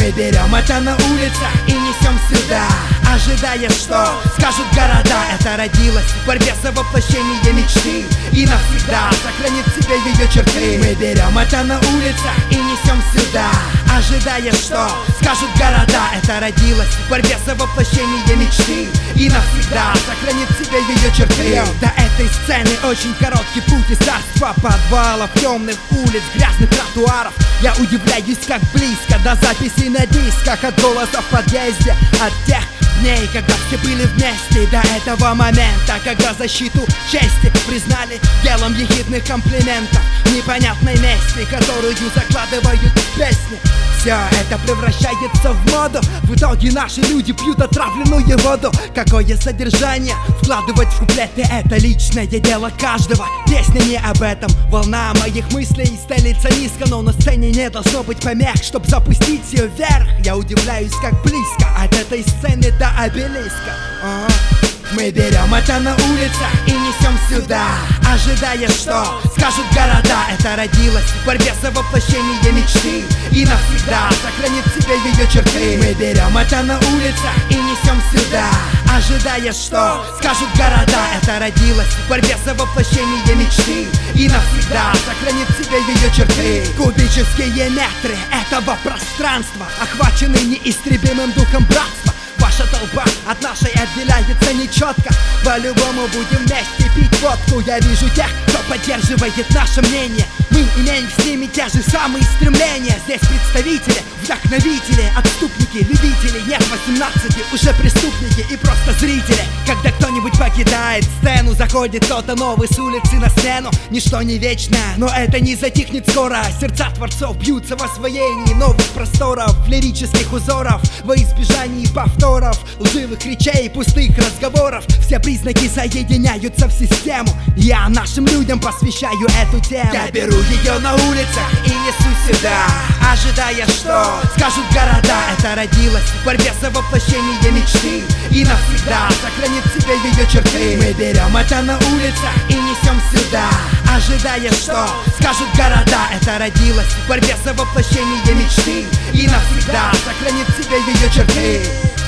Мы берем это на улицах и несем сюда, ожидая, что скажут города. Это родилось в борьбе за воплощение мечты и навсегда сохранит в себе ее черты. Мы берем это на улицах и несем сюда, ожидая, что скажут города. Это родилось в борьбе за воплощение мечты и навсегда сохранит в себе ее черты. До этой сцены очень короткий путь из царства подвалов, темных улиц, грязных тротуаров. Я удивляюсь, как близко до записей на дисках, от голоса в подъезде, от тех дней, когда все были вместе. До этого момента, когда защиту чести признали делом ехидных комплиментов, непонятной мести, которую закладывают в песни. Все это превращается в моду. В итоге наши люди пьют отравленную воду. Какое содержание вкладывать в куплеты — это личное дело каждого. Песня не об этом. Волна моих мыслей стелится низко, но на сцене не должно быть помех, чтоб запустить ее вверх. Я удивляюсь, как близко от этой сцены до обелиска. Мы берем это на улицах и несем сюда, ожидая, что скажут города. Это родилось в борьбе за воплощение мечты и навсегда сохранит в себе ее черты. Мы берем это на улицах и несем сюда, ожидая, что скажут города. Это родилось в борьбе за воплощение мечты и навсегда сохранит в себе ее черты. Кубические метры этого пространства охвачены неистребимым духом братства. Ваша толпа от нашей отделяется нечетко. По-любому будем вместе пить водку. Я вижу тех, кто поддерживает наше мнение. Мы имеем с ними те же самые стремления. Здесь представители, вдохновители, отступники, любители. Нет 18, уже преступники и просто зрители. Когда кто-нибудь покидает сцену, заходит кто-то новый с улицы на сцену. Ничто не вечно, но это не затихнет скоро. Сердца творцов бьются в освоении новых просторов, лирических узоров, во избежании повторов, лживых речей, пустых разговоров. Все признаки соединяются в систему. Я нашим людям посвящаю эту тему. Я беру ее на улицах и несу сюда, ожидая, что скажут города. Это родилось в борьбе за воплощение мечты и навсегда сохранит в себе ее черты. Мы берем это на улицах и несем сюда, ожидая, что скажут города. Это родилось в борьбе за воплощение мечты и навсегда сохранит в себе ее черты.